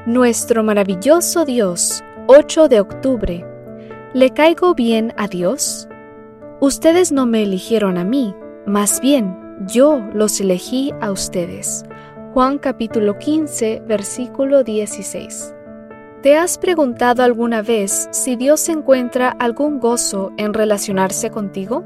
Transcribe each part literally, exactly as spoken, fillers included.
Nuestro maravilloso Dios, ocho de octubre. ¿Le caigo bien a Dios? Ustedes no me eligieron a mí, más bien, yo los elegí a ustedes. Juan capítulo quince, versículo dieciséis. ¿Te has preguntado alguna vez si Dios encuentra algún gozo en relacionarse contigo?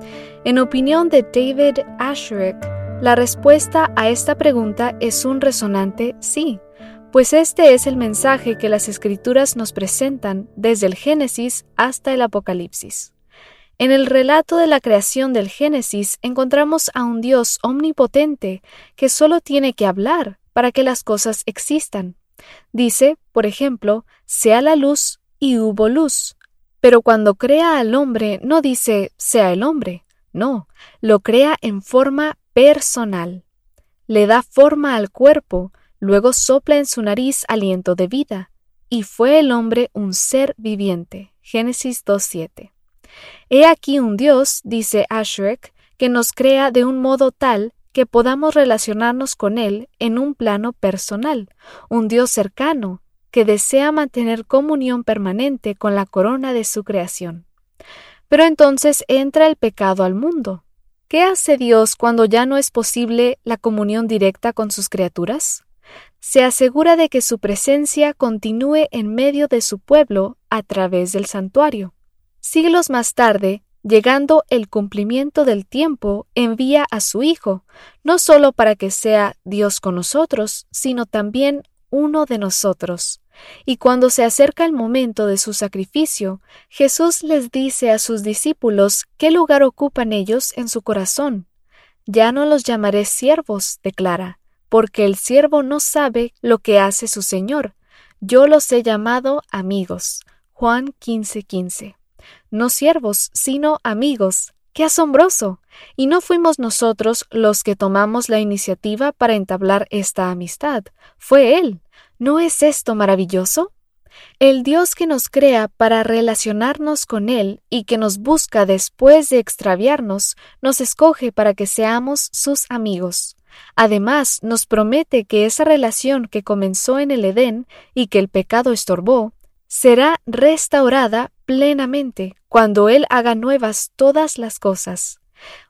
En opinión de David Asscherick, la respuesta a esta pregunta es un resonante sí, pues este es el mensaje que las Escrituras nos presentan desde el Génesis hasta el Apocalipsis. En el relato de la creación del Génesis encontramos a un Dios omnipotente que solo tiene que hablar para que las cosas existan. Dice, por ejemplo, sea la luz y hubo luz. Pero cuando crea al hombre no dice sea el hombre, no, lo crea en forma personal. Le da forma al cuerpo, luego sopla en su nariz aliento de vida, y fue el hombre un ser viviente. Génesis dos siete. He aquí un Dios, dice Asscherick, que nos crea de un modo tal que podamos relacionarnos con Él en un plano personal, un Dios cercano, que desea mantener comunión permanente con la corona de su creación. Pero entonces entra el pecado al mundo. ¿Qué hace Dios cuando ya no es posible la comunión directa con sus criaturas? Se asegura de que su presencia continúe en medio de su pueblo a través del santuario. Siglos más tarde, llegando el cumplimiento del tiempo, envía a su Hijo, no solo para que sea Dios con nosotros, sino también uno de nosotros. Y cuando se acerca el momento de su sacrificio, Jesús les dice a sus discípulos qué lugar ocupan ellos en su corazón. Ya no los llamaré siervos, declara, porque el siervo no sabe lo que hace su Señor. Yo los he llamado amigos. Juan quince quince. No siervos, sino amigos. ¡Qué asombroso! Y no fuimos nosotros los que tomamos la iniciativa para entablar esta amistad. Fue Él. ¿No es esto maravilloso? El Dios que nos crea para relacionarnos con Él y que nos busca después de extraviarnos, nos escoge para que seamos sus amigos. Además, nos promete que esa relación que comenzó en el Edén y que el pecado estorbó, será restaurada plenamente cuando Él haga nuevas todas las cosas.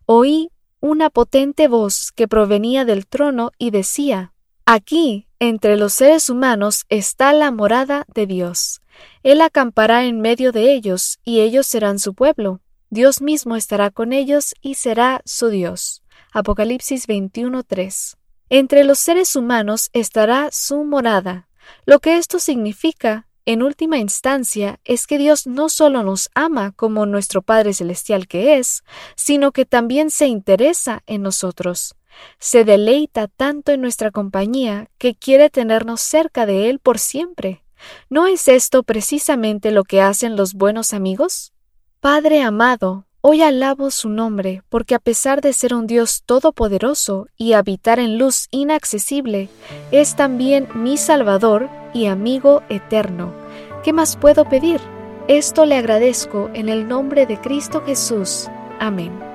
Oí una potente voz que provenía del trono y decía: Aquí, entre los seres humanos, está la morada de Dios. Él acampará en medio de ellos, y ellos serán su pueblo. Dios mismo estará con ellos y será su Dios. Apocalipsis veintiuno tres. Entre los seres humanos estará su morada. Lo que esto significa, en última instancia, es que Dios no solo nos ama como nuestro Padre Celestial que es, sino que también se interesa en nosotros. Se deleita tanto en nuestra compañía que quiere tenernos cerca de Él por siempre. ¿No es esto precisamente lo que hacen los buenos amigos? Padre amado, hoy alabo su nombre, porque a pesar de ser un Dios todopoderoso y habitar en luz inaccesible, es también mi Salvador y amigo eterno. ¿Qué más puedo pedir? Esto le agradezco en el nombre de Cristo Jesús. Amén.